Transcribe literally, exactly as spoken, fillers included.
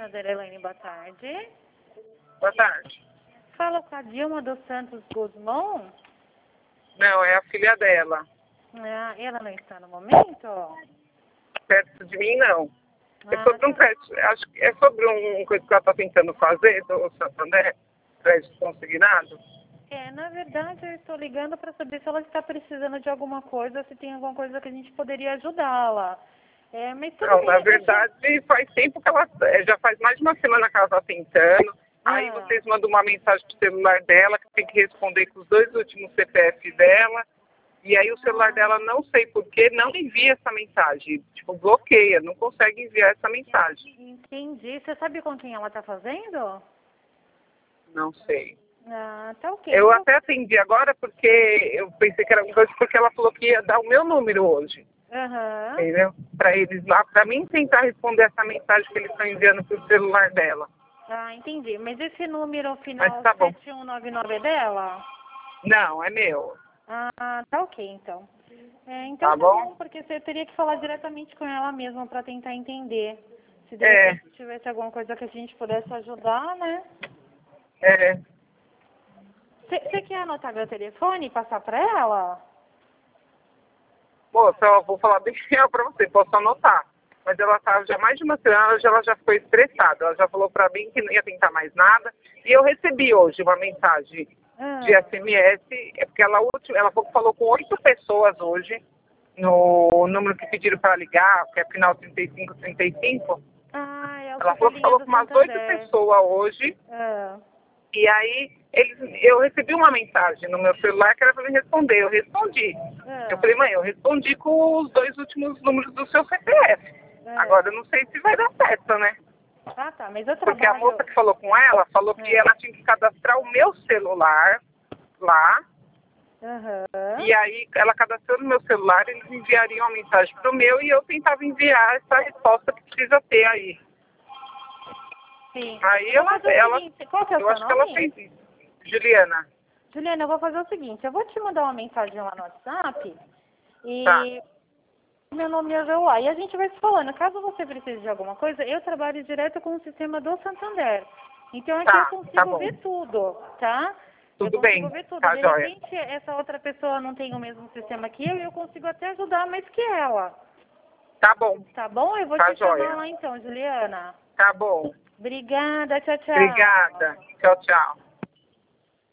Santander, Elaine, boa tarde. Boa tarde. Fala com a Dilma dos Santos Guzmão. Não, é a filha dela. Ah, ela não está no momento? Perto de mim, não. É Ah, sobre um tá. crédito, acho que é sobre um coisa que ela está tentando fazer do Santander, crédito consignado. É, na verdade eu estou ligando para saber se ela está precisando de alguma coisa, se tem alguma coisa que a gente poderia ajudá-la. É, mas tudo Não, bem, na eu deixo... verdade, faz tempo que ela, é, já faz mais de uma semana que ela está tentando. Aí Ah, vocês mandam uma mensagem pro celular dela, que tem que responder com os dois últimos C P F dela. E aí o celular dela, não sei porquê, não envia essa mensagem. Tipo, bloqueia, não consegue enviar essa mensagem. entendi. Você sabe com quem ela está fazendo? Não sei. Ah, tá ok. Eu Eu... até atendi agora porque eu pensei que era uma coisa porque ela falou que ia dar o meu número hoje, Aham. entendeu? Para eles lá, para mim tentar responder essa mensagem que eles estão enviando pro celular dela. Ah, entendi. Mas esse número Mas final tá bom. sete um nove nove é dela? Não, é meu. Ah, tá ok, então. É, então Tá tá bom? bom, porque você teria que falar diretamente com ela mesma para tentar entender. Se de É, repente tivesse alguma coisa que a gente pudesse ajudar, né? é. Você quer anotar meu telefone e passar para ela? Moça, eu vou falar bem real pra você, posso anotar. Mas ela tá já mais de uma semana, ela já, ela já ficou estressada. Ela já falou pra mim que não ia tentar mais nada. E eu recebi hoje uma mensagem de Ah, S M S, é porque ela, ulti- ela falou falou com oito pessoas hoje, no número que pediram para ligar, que é final trinta e cinco trinta e cinco. ah é o Ela falou que Capelinha falou do com umas oito Santander. pessoas hoje. Ah, E aí eles, eu recebi uma mensagem no meu celular que era para me responder. Eu respondi. Eu ah, falei, mãe, eu respondi com os dois últimos números do seu C P F. Agora ah. eu não sei se vai dar certo, né? Ah, tá, mas eu Porque a trabalho... moça que falou com ela falou que Ah, ela tinha que cadastrar o meu celular lá. aham. E aí, ela cadastrando no meu celular, eles enviariam a mensagem pro meu e eu tentava enviar essa resposta que precisa ter aí. Sim. Aí Eu vou ela, fazer o ela, seguinte, qual que é o eu seu acho que ela nome? fez isso. Juliana, Juliana, eu vou fazer o seguinte, eu vou te mandar uma mensagem lá no WhatsApp tá, e meu nome é Joá. E a gente vai se falando. Caso você precise de alguma coisa, eu trabalho direto com o sistema do Santander. Então aqui eu tá, tá consigo bom. ver tudo, tá? Eu Tudo consigo bem, ver tudo. tá, De joia. repente, essa outra pessoa não tem o mesmo sistema que eu e eu consigo até ajudar mais que ela. Tá bom, Tá bom? Eu vou tá, te chamar joia. lá então, Juliana. Tá bom. Obrigada, tchau, tchau. Obrigada. Tchau, tchau.